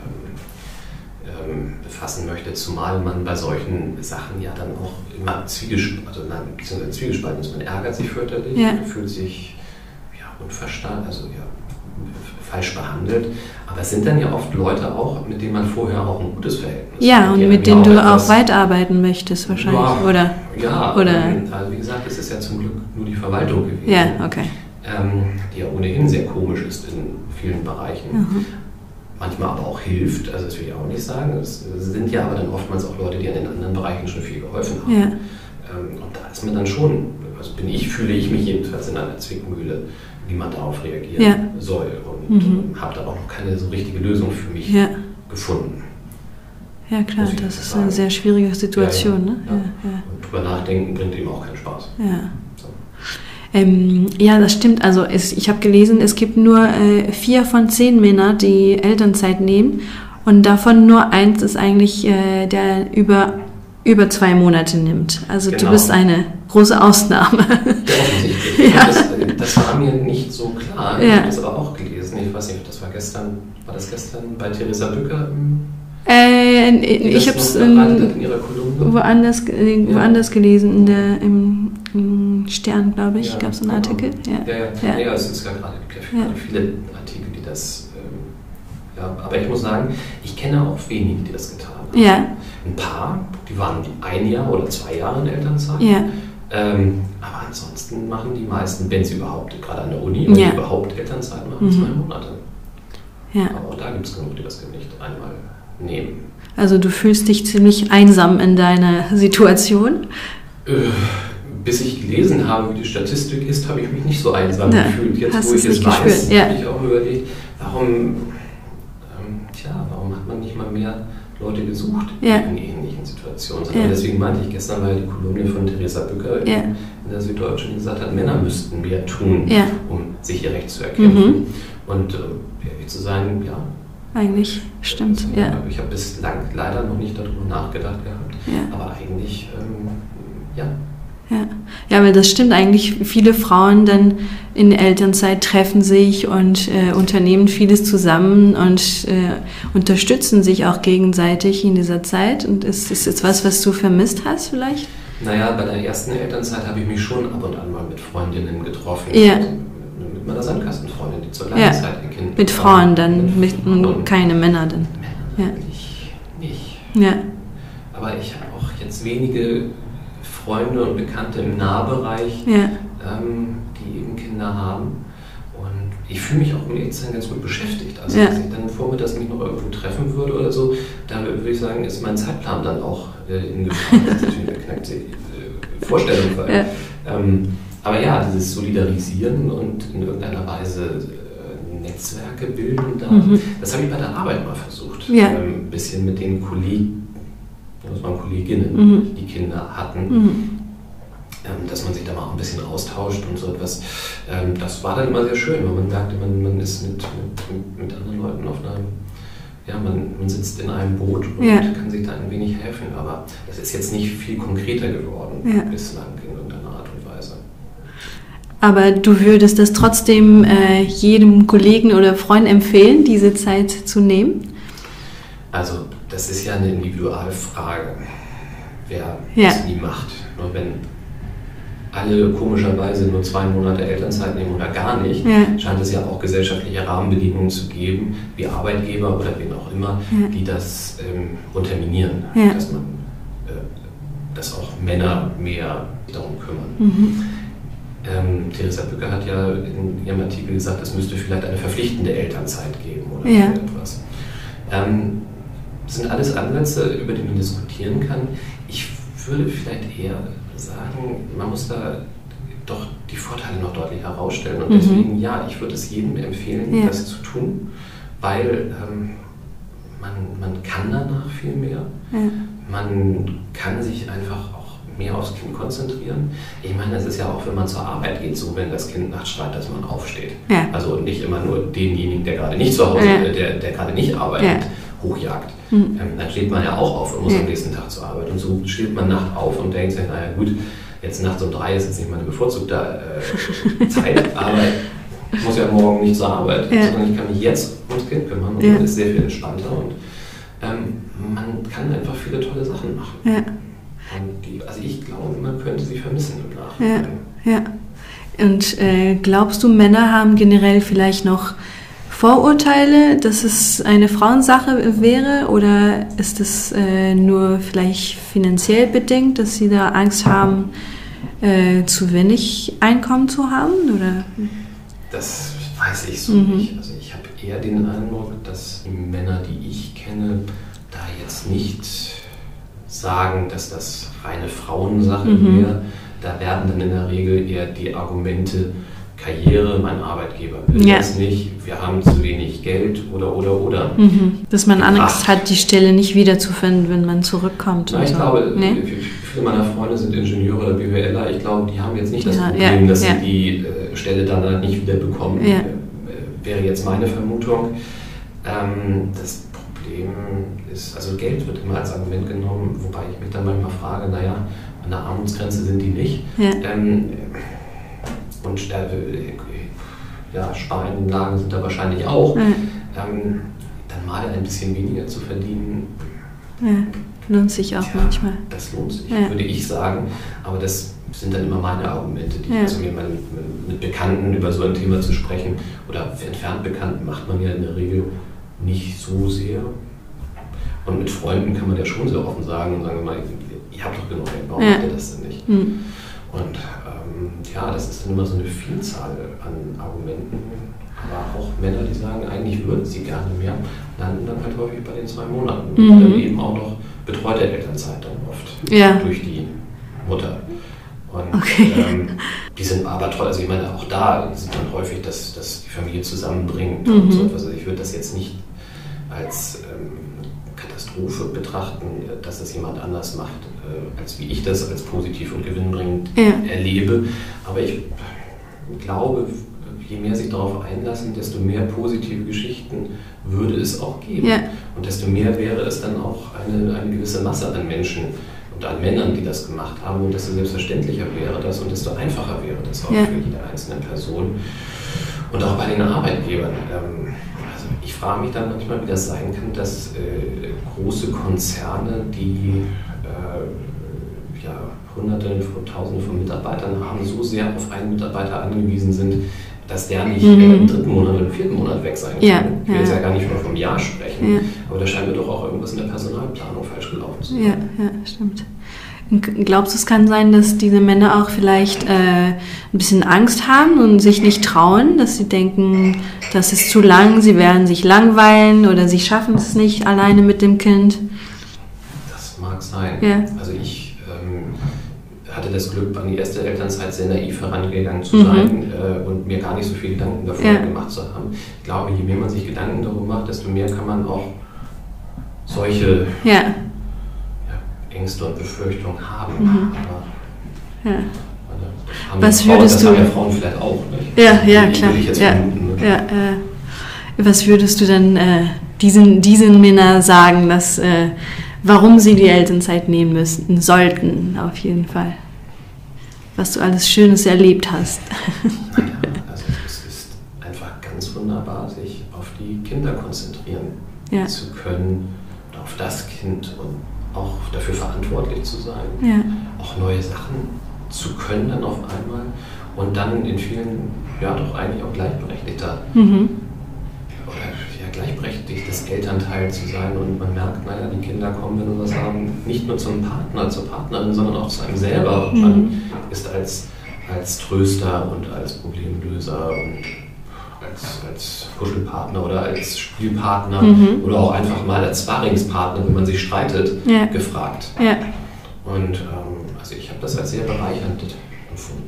Speaker 2: ähm, ähm, befassen möchte. Zumal man bei solchen Sachen ja dann auch immer zwiegespalten, also nein, beziehungsweise zwiegespalten ist. Man ärgert sich fürchterlich,
Speaker 1: ja.
Speaker 2: fühlt sich ja, unverstanden, also ja, falsch behandelt. Aber es sind dann ja oft Leute auch, mit denen man vorher auch ein gutes Verhältnis hat.
Speaker 1: Ja, und mit denen du auch weiterarbeiten möchtest wahrscheinlich,
Speaker 2: ja,
Speaker 1: oder?
Speaker 2: Ja,
Speaker 1: oder?
Speaker 2: Also wie gesagt, es ist ja zum Glück nur die Verwaltung gewesen.
Speaker 1: Ja, okay.
Speaker 2: Ähm, die ja ohnehin sehr komisch ist in vielen Bereichen.
Speaker 1: Mhm.
Speaker 2: Manchmal aber auch hilft, also das will ich auch nicht sagen. Es sind ja aber dann oftmals auch Leute, die in den anderen Bereichen schon viel geholfen haben.
Speaker 1: Ja.
Speaker 2: Ähm, und da ist man dann schon, also bin ich, fühle ich mich jedenfalls in einer Zwickmühle, wie man darauf reagieren
Speaker 1: ja.
Speaker 2: soll. Und
Speaker 1: mhm.
Speaker 2: ähm, habe da auch noch keine so richtige Lösung für mich
Speaker 1: ja.
Speaker 2: gefunden.
Speaker 1: Ja klar, das ist eine sehr schwierige Situation.
Speaker 2: Ja, ja.
Speaker 1: Ne?
Speaker 2: Ja.
Speaker 1: Ja, ja.
Speaker 2: Und drüber nachdenken bringt eben auch keinen Spaß.
Speaker 1: Ja. So. Ähm, ja, das stimmt. Also es, ich habe gelesen, es gibt nur äh, vier von zehn Männern, die Elternzeit nehmen. Und davon nur eins ist eigentlich, äh, der über, über zwei Monate nimmt. Also genau. Du bist eine große Ausnahme.
Speaker 2: Ja, offensichtlich.
Speaker 1: Ja.
Speaker 2: Das, das war mir nicht so klar.
Speaker 1: Ja.
Speaker 2: Ich habe das aber auch gelesen. Ich weiß nicht, das war gestern, war das gestern bei Theresa Bücker?
Speaker 1: Äh, ich habe es woanders, woanders ja. gelesen, in der, im, im Stern, glaube ich, ja, gab es einen
Speaker 2: genau.
Speaker 1: Artikel.
Speaker 2: Ja, ja, ja. ja. ja es ist ja gerade, ja. gerade viele Artikel, die das, ähm, ja, aber ich muss sagen, ich kenne auch wenige, die das getan haben.
Speaker 1: Ja.
Speaker 2: Ein paar, die waren ein Jahr oder zwei Jahre in Elternzeit.
Speaker 1: Ja.
Speaker 2: Ähm, aber ansonsten machen die meisten, wenn sie überhaupt, gerade an der Uni, wenn
Speaker 1: ja.
Speaker 2: sie überhaupt Elternzeit machen, mhm. zwei Monate.
Speaker 1: Ja.
Speaker 2: Aber auch da gibt es genug, die das nicht einmal nehmen.
Speaker 1: Also du fühlst dich ziemlich einsam in deiner Situation?
Speaker 2: Äh, bis ich gelesen habe, wie die Statistik ist, habe ich mich nicht so einsam
Speaker 1: ja,
Speaker 2: gefühlt. Jetzt, wo ich es weiß, ja. habe ich auch überlegt, warum, ähm, tja, warum hat man nicht mal mehr Leute gesucht
Speaker 1: ja.
Speaker 2: in ähnlichen Situationen?
Speaker 1: Ja.
Speaker 2: Deswegen meinte ich gestern, weil die Kolumne von Theresa Bücker
Speaker 1: ja.
Speaker 2: in der Süddeutschen gesagt hat, Männer müssten mehr tun,
Speaker 1: ja.
Speaker 2: um sich ihr Recht zu erkämpfen.
Speaker 1: Mhm.
Speaker 2: Und äh, ehrlich zu sein, ja.
Speaker 1: Eigentlich, stimmt,
Speaker 2: also,
Speaker 1: ja.
Speaker 2: Ich habe bislang leider noch nicht darüber nachgedacht gehabt,
Speaker 1: ja.
Speaker 2: aber eigentlich, ähm, ja.
Speaker 1: Ja. Ja, weil das stimmt eigentlich. Viele Frauen dann in Elternzeit treffen sich und äh, unternehmen vieles zusammen und äh, unterstützen sich auch gegenseitig in dieser Zeit. Und ist das jetzt was, was du vermisst hast vielleicht?
Speaker 2: Naja, bei der ersten Elternzeit habe ich mich schon ab und an mal mit Freundinnen getroffen.
Speaker 1: Ja.
Speaker 2: Also mit meiner Sandkastenfreundin, die zur gleichen
Speaker 1: Ja.
Speaker 2: Zeit ein Kind
Speaker 1: Mit Frauen dann, mit,
Speaker 2: und
Speaker 1: keine Männer dann.
Speaker 2: Männer
Speaker 1: Ja.
Speaker 2: nicht, nicht.
Speaker 1: Ja.
Speaker 2: Aber ich habe auch jetzt wenige Freunde und Bekannte im Nahbereich,
Speaker 1: Ja.
Speaker 2: ähm, die eben Kinder haben. Und ich fühle mich auch, um ehrlich zu sein, ganz gut beschäftigt. Also,
Speaker 1: Ja.
Speaker 2: dass ich dann vormittags mich noch irgendwo treffen würde oder so, da würde ich sagen, ist mein Zeitplan dann auch äh, in Gefahr. Das ist natürlich eine knackte äh, Vorstellung. Weil,
Speaker 1: Ja.
Speaker 2: ähm, aber ja, dieses Solidarisieren und in irgendeiner Weise äh, Netzwerke bilden, da,
Speaker 1: Mhm.
Speaker 2: das habe ich bei der Arbeit mal versucht.
Speaker 1: Ja.
Speaker 2: Ähm, ein bisschen mit den Kollegen, das waren Kolleginnen,
Speaker 1: Mhm.
Speaker 2: die Kinder hatten.
Speaker 1: Mhm.
Speaker 2: Ähm, dass man sich da mal auch ein bisschen austauscht und so etwas. Ähm, das war dann immer sehr schön, weil man merkte, man, man ist mit, mit, mit anderen Leuten auf einer, ja, man, man sitzt in einem Boot und
Speaker 1: Ja.
Speaker 2: kann sich da ein wenig helfen. Aber das ist jetzt nicht viel konkreter geworden
Speaker 1: Ja.
Speaker 2: bislang in irgendeiner Art und Weise.
Speaker 1: Aber du würdest das trotzdem äh, jedem Kollegen oder Freund empfehlen, diese Zeit zu nehmen?
Speaker 2: Also das ist ja eine Individualfrage, wer
Speaker 1: Ja.
Speaker 2: das nie macht. Nur wenn alle komischerweise nur zwei Monate Elternzeit nehmen oder gar nicht,
Speaker 1: Ja.
Speaker 2: scheint es ja auch gesellschaftliche Rahmenbedingungen zu geben, wie Arbeitgeber oder wen auch immer,
Speaker 1: Ja.
Speaker 2: die das ähm, unterminieren,
Speaker 1: Ja.
Speaker 2: dass man, äh, dass auch Männer mehr darum kümmern.
Speaker 1: Mhm.
Speaker 2: Ähm, Theresa Bücker hat ja in ihrem Artikel gesagt, es müsste vielleicht eine verpflichtende Elternzeit geben oder
Speaker 1: Ja.
Speaker 2: so etwas. Ähm, das sind alles Ansätze, über die man diskutieren kann. Ich würde vielleicht eher sagen, man muss da doch die Vorteile noch deutlich herausstellen. Und
Speaker 1: Mhm.
Speaker 2: deswegen, ja, ich würde es jedem empfehlen,
Speaker 1: Ja.
Speaker 2: das zu tun, weil ähm, man, man kann danach viel mehr.
Speaker 1: Ja.
Speaker 2: Man kann sich einfach auch mehr aufs Kind konzentrieren. Ich meine, es ist ja auch, wenn man zur Arbeit geht, so, wenn das Kind nachts schreit, dass man aufsteht.
Speaker 1: Ja.
Speaker 2: Also nicht immer nur denjenigen, der gerade nicht zu Hause,
Speaker 1: Ja.
Speaker 2: äh, der, der gerade nicht arbeitet,
Speaker 1: Ja.
Speaker 2: hochjagt.
Speaker 1: Mhm.
Speaker 2: Ähm, dann steht man ja auch auf und muss
Speaker 1: Ja.
Speaker 2: am nächsten Tag zur Arbeit. Und so steht man nachts auf und denkt sich, naja gut, jetzt nachts um drei ist jetzt nicht meine bevorzugte äh, Zeit, aber ich muss ja morgen nicht zur Arbeit,
Speaker 1: Ja.
Speaker 2: sondern ich kann mich jetzt ums Kind kümmern und
Speaker 1: Ja.
Speaker 2: man ist sehr viel entspannter und ähm, man kann einfach viele tolle Sachen machen.
Speaker 1: Ja.
Speaker 2: Und die, also ich glaube, man könnte sie vermissen im Nachhinein.
Speaker 1: Ja. Ja. Und äh, glaubst du, Männer haben generell vielleicht noch Vorurteile, dass es eine Frauensache wäre, oder ist es äh, nur vielleicht finanziell bedingt, dass sie da Angst haben, äh, zu wenig Einkommen zu haben? Oder?
Speaker 2: Das weiß ich so
Speaker 1: Mhm.
Speaker 2: nicht. Also ich habe eher den Eindruck, dass die Männer, die ich kenne, da jetzt nicht sagen, dass das reine Frauensache
Speaker 1: Mhm.
Speaker 2: wäre. Da werden dann in der Regel eher die Argumente Karriere, mein Arbeitgeber will
Speaker 1: Ja.
Speaker 2: das nicht, wir haben zu wenig Geld oder oder oder.
Speaker 1: Mhm. Dass man
Speaker 2: Ach.
Speaker 1: Angst hat, die Stelle nicht wiederzufinden, wenn man zurückkommt.
Speaker 2: Na,
Speaker 1: und
Speaker 2: ich
Speaker 1: so.
Speaker 2: glaube,
Speaker 1: Nee?
Speaker 2: viele meiner Freunde sind Ingenieure oder B W Ler. Ich glaube, die haben jetzt nicht das
Speaker 1: Ja,
Speaker 2: Problem,
Speaker 1: ja,
Speaker 2: dass
Speaker 1: ja.
Speaker 2: sie die äh, Stelle dann nicht wieder bekommen.
Speaker 1: Ja.
Speaker 2: Äh, wäre jetzt meine Vermutung. Ähm, das Problem ist, also Geld wird immer als Argument genommen, wobei ich mich dann manchmal frage, naja, an der Armutsgrenze sind die nicht.
Speaker 1: Ja.
Speaker 2: Ähm, und äh, ja, Spareinlagen sind da wahrscheinlich auch.
Speaker 1: Ja.
Speaker 2: Ähm, dann mal ein bisschen weniger zu verdienen,
Speaker 1: Ja. Lohnt sich auch
Speaker 2: Tja,
Speaker 1: manchmal.
Speaker 2: das lohnt sich,
Speaker 1: Ja.
Speaker 2: würde ich sagen. Aber das sind dann immer meine Argumente, die
Speaker 1: Ja.
Speaker 2: also mir mal mit, mit Bekannten über so ein Thema zu sprechen oder entfernt Bekannten macht man ja in der Regel nicht so sehr. Und mit Freunden kann man ja schon sehr offen sagen und sagen, mal, ihr habt doch genug Geld, warum
Speaker 1: Ja.
Speaker 2: macht ihr das denn nicht?
Speaker 1: Mhm.
Speaker 2: Und ähm, ja, das ist dann immer so eine Vielzahl an Argumenten. Aber auch Männer, die sagen, eigentlich würden sie gerne mehr, landen dann halt häufig bei den zwei Monaten.
Speaker 1: Mhm.
Speaker 2: Und dann eben auch noch betreute Elternzeit dann oft
Speaker 1: Ja.
Speaker 2: durch die Mutter. Und
Speaker 1: Okay.
Speaker 2: ähm, die sind aber toll, also ich meine, auch da sieht man häufig, dass, dass die Familie zusammenbringt
Speaker 1: Mhm.
Speaker 2: und so etwas. Also ich würde das jetzt nicht als ähm, Katastrophe betrachten, dass das jemand anders macht, äh, als wie ich das als positiv und gewinnbringend
Speaker 1: Ja.
Speaker 2: erlebe. Aber ich glaube, je mehr sich darauf einlassen, desto mehr positive Geschichten würde es auch geben.
Speaker 1: Ja.
Speaker 2: Und desto mehr wäre es dann auch eine, eine gewisse Masse an Menschen und an Männern, die das gemacht haben. Und desto selbstverständlicher wäre das und desto einfacher wäre das auch
Speaker 1: Ja.
Speaker 2: für jede einzelne Person. Und auch bei den Arbeitgebern. Ähm, also ich frage mich dann manchmal, wie das sein kann, dass äh, große Konzerne, die äh, ja, Hunderte, Tausende von Mitarbeitern haben, so sehr auf einen Mitarbeiter angewiesen sind, dass der nicht mhm. äh, im dritten Monat oder im vierten Monat weg sein kann.
Speaker 1: Ja,
Speaker 2: ich will
Speaker 1: ja.
Speaker 2: jetzt ja gar nicht mehr vom Jahr sprechen,
Speaker 1: Ja.
Speaker 2: aber da scheint mir doch auch irgendwas in der Personalplanung falsch gelaufen zu sein.
Speaker 1: Ja, ja, stimmt. Glaubst du, es kann sein, dass diese Männer auch vielleicht äh, ein bisschen Angst haben und sich nicht trauen, dass sie denken, das ist zu lang, sie werden sich langweilen oder sie schaffen es nicht alleine mit dem Kind?
Speaker 2: Das mag sein.
Speaker 1: Ja.
Speaker 2: Also ich ähm, hatte das Glück, an die erste Elternzeit sehr naiv herangegangen zu
Speaker 1: Mhm.
Speaker 2: sein äh, und mir gar nicht so viele Gedanken davor
Speaker 1: Ja.
Speaker 2: gemacht zu haben. Ich glaube, je mehr man sich Gedanken darüber macht, desto mehr kann man auch solche
Speaker 1: Ja.
Speaker 2: ja, Ängste und Befürchtungen haben.
Speaker 1: Mhm.
Speaker 2: Aber
Speaker 1: Ja.
Speaker 2: das haben
Speaker 1: Was
Speaker 2: Frauen,
Speaker 1: würdest
Speaker 2: das
Speaker 1: du-
Speaker 2: haben ja Frauen vielleicht auch. Nicht?
Speaker 1: Ja, ja,
Speaker 2: Würde
Speaker 1: klar.
Speaker 2: ich jetzt
Speaker 1: Ja,
Speaker 2: vermuten, ne?
Speaker 1: ja, äh, was würdest du dann äh, diesen, diesen Männern sagen, dass, äh, warum sie die Elternzeit nehmen müssten, sollten, auf jeden Fall? Was du alles Schönes erlebt hast.
Speaker 2: Naja, also es ist einfach ganz wunderbar, sich auf die Kinder konzentrieren
Speaker 1: Ja.
Speaker 2: zu können, und auf das Kind und auch dafür verantwortlich zu sein,
Speaker 1: Ja.
Speaker 2: auch neue Sachen zu können dann auf einmal und dann in vielen, ja doch eigentlich auch gleichberechtigter
Speaker 1: Mhm.
Speaker 2: oder ja, gleichberechtigtes Elternteil zu sein und man merkt, naja, die Kinder kommen, wenn wir was haben, nicht nur zum Partner, zur Partnerin, sondern auch zu einem selber und
Speaker 1: Mhm.
Speaker 2: man ist als, als Tröster und als Problemlöser und als, als Kuschelpartner oder als Spielpartner
Speaker 1: Mhm.
Speaker 2: oder auch einfach mal als Sparringspartner, wenn man sich streitet,
Speaker 1: Ja.
Speaker 2: gefragt.
Speaker 1: Ja.
Speaker 2: Und ähm, also ich habe das als sehr bereichernd empfunden.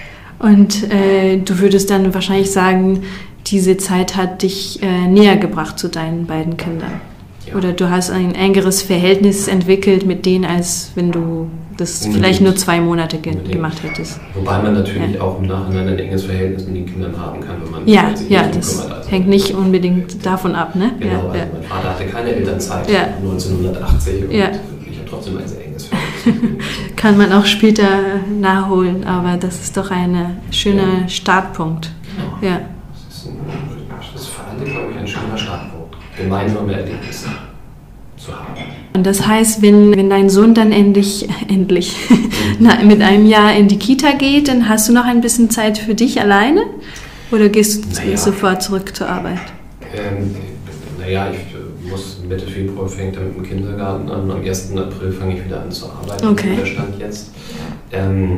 Speaker 1: Und äh, du würdest dann wahrscheinlich sagen, diese Zeit hat dich äh, näher gebracht zu deinen beiden Kindern.
Speaker 2: Ja.
Speaker 1: Oder du hast ein engeres Verhältnis entwickelt mit denen, als wenn du das
Speaker 2: Unbedingt.
Speaker 1: vielleicht nur zwei Monate ge
Speaker 2: Unbedingt.
Speaker 1: gemacht hättest.
Speaker 2: Wobei man natürlich
Speaker 1: Ja.
Speaker 2: auch im Nachhinein ein enges Verhältnis mit den Kindern haben kann, wenn man
Speaker 1: Ja,
Speaker 2: sich
Speaker 1: ja,
Speaker 2: nicht
Speaker 1: das
Speaker 2: kümmert. Also,
Speaker 1: hängt nicht unbedingt davon ab, ne?
Speaker 2: Genau,
Speaker 1: Ja,
Speaker 2: also
Speaker 1: ja.
Speaker 2: mein Vater hatte keine Elternzeit
Speaker 1: Ja.
Speaker 2: neunzehnhundertachtzig und
Speaker 1: Ja.
Speaker 2: ich habe trotzdem ein sehr enges Verhältnis.
Speaker 1: Kann man auch später nachholen, aber das ist doch ein schöner Startpunkt.
Speaker 2: Genau.
Speaker 1: Ja.
Speaker 2: Das ist, ein, das ist für alle, glaube ich, ein schöner Startpunkt, gemeinsame Erlebnisse zu haben.
Speaker 1: Und das heißt, wenn, wenn dein Sohn dann endlich, endlich na, mit einem Jahr in die Kita geht, dann hast du noch ein bisschen Zeit für dich alleine? Oder gehst du
Speaker 2: Naja.
Speaker 1: sofort zurück zur Arbeit?
Speaker 2: Ähm, naja, ich äh, muss Mitte Februar fängt er mit dem Kindergarten an, am ersten April fange ich wieder an zu arbeiten,
Speaker 1: Okay.
Speaker 2: der Stand jetzt. Ähm,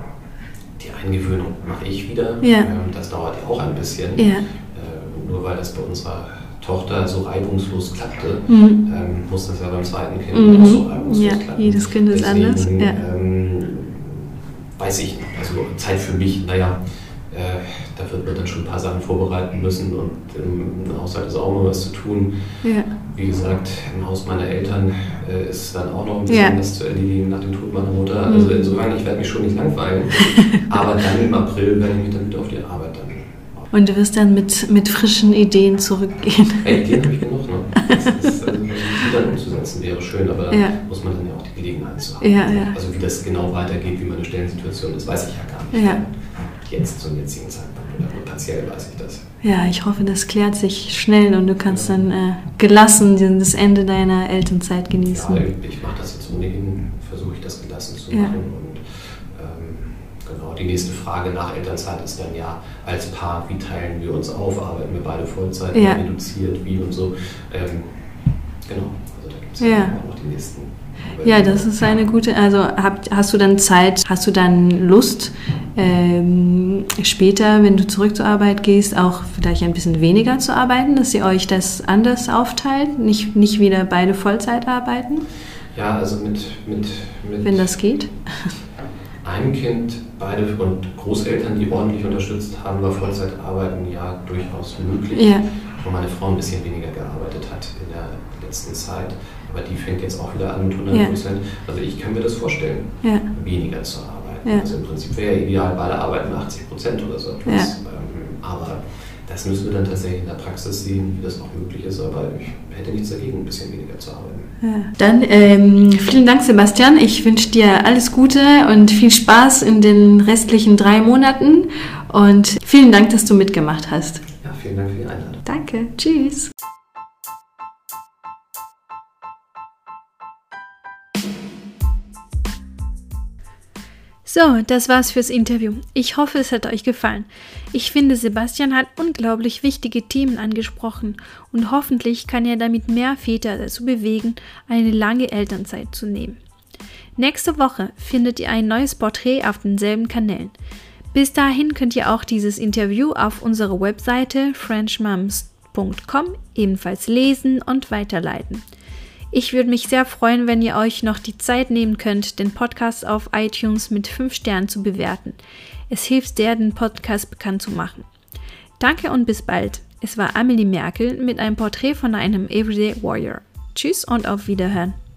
Speaker 2: die Eingewöhnung mache ich wieder,
Speaker 1: Ja.
Speaker 2: ähm, das dauert ja auch ein bisschen,
Speaker 1: Ja.
Speaker 2: äh, nur weil das bei unserer Tochter so reibungslos klappte,
Speaker 1: Mhm.
Speaker 2: ähm, muss das ja beim zweiten Kind
Speaker 1: Mhm.
Speaker 2: auch so reibungslos
Speaker 1: Ja,
Speaker 2: klappen.
Speaker 1: jedes Kind ist
Speaker 2: Deswegen,
Speaker 1: anders, ja.
Speaker 2: Ähm, weiß ich nicht, also Zeit für mich, naja, äh, da wird man dann schon ein paar Sachen vorbereiten müssen und im Haushalt ist auch mal was zu tun.
Speaker 1: Ja.
Speaker 2: Wie gesagt, im Haus meiner Eltern äh, ist dann auch noch ein bisschen
Speaker 1: Ja.
Speaker 2: was zu erledigen nach dem Tod meiner Mutter.
Speaker 1: Mhm.
Speaker 2: Also insofern, ich werde mich schon nicht langweilen. Aber dann im April werde ich mich dann wieder auf die Arbeit dann.
Speaker 1: Und du wirst dann mit, mit frischen Ideen zurückgehen.
Speaker 2: Hey, Ideen habe ich genug, ne? Das ist, also, die dann umzusetzen wäre schön, aber da
Speaker 1: Ja.
Speaker 2: muss man dann ja auch die Gelegenheit zu haben.
Speaker 1: Ja, ja.
Speaker 2: Also wie das genau weitergeht, wie meine Stellensituation ist, weiß ich ja gar nicht.
Speaker 1: Ja.
Speaker 2: Jetzt zum jetzigen Zeitpunkt oder nur partiell weiß ich das.
Speaker 1: Ja, ich hoffe, das klärt sich schnell und du kannst dann äh, gelassen das Ende deiner Elternzeit genießen.
Speaker 2: Ja, ich, ich mache das jetzt ohnehin, versuche ich das gelassen zu
Speaker 1: Ja.
Speaker 2: machen. Und ähm, genau, die nächste Frage nach Elternzeit ist dann ja als Paar, wie teilen wir uns auf, arbeiten wir beide Vollzeit,
Speaker 1: Ja.
Speaker 2: reduziert, wie und so. Ähm, genau, also da gibt es
Speaker 1: Ja.
Speaker 2: ja auch noch die nächsten.
Speaker 1: Ja, das ist eine gute, also habt, hast du dann Zeit, hast du dann Lust, ähm, später, wenn du zurück zur Arbeit gehst, auch vielleicht ein bisschen weniger zu arbeiten, dass ihr euch das anders aufteilt, nicht, nicht wieder beide Vollzeit arbeiten,
Speaker 2: Ja, also mit, mit, mit
Speaker 1: wenn das geht?
Speaker 2: einem Kind, beide und Großeltern, die ordentlich unterstützt haben, war Vollzeitarbeiten ja durchaus möglich.
Speaker 1: Ja.
Speaker 2: Wo meine Frau ein bisschen weniger gearbeitet hat in der letzten Zeit. Aber die fängt jetzt auch wieder an mit hundert Prozent. Ja. Also ich kann mir das vorstellen,
Speaker 1: Ja.
Speaker 2: weniger zu arbeiten.
Speaker 1: Ja.
Speaker 2: Also im Prinzip wäre ja ideal, beide arbeiten achtzig Prozent oder so.
Speaker 1: Ja.
Speaker 2: Ähm, aber das müssen wir dann tatsächlich in der Praxis sehen, wie das auch möglich ist. Aber ich hätte nichts dagegen, ein bisschen weniger zu arbeiten.
Speaker 1: Ja. Dann ähm, vielen Dank, Sebastian. Ich wünsche dir alles Gute und viel Spaß in den restlichen drei Monaten. Und vielen Dank, dass du mitgemacht hast.
Speaker 2: Ja, vielen Dank für die Einladung.
Speaker 1: Danke. Tschüss. So, das war's fürs Interview. Ich hoffe, es hat euch gefallen. Ich finde, Sebastian hat unglaublich wichtige Themen angesprochen und hoffentlich kann er damit mehr Väter dazu bewegen, eine lange Elternzeit zu nehmen. Nächste Woche findet ihr ein neues Porträt auf denselben Kanälen. Bis dahin könnt ihr auch dieses Interview auf unserer Webseite french moms punkt com ebenfalls lesen und weiterleiten. Ich würde mich sehr freuen, wenn ihr euch noch die Zeit nehmen könnt, den Podcast auf iTunes mit fünf Sternen zu bewerten. Es hilft sehr, den Podcast bekannt zu machen. Danke und bis bald. Es war Amelie Merkel mit einem Porträt von einem Everyday Warrior. Tschüss und auf Wiederhören.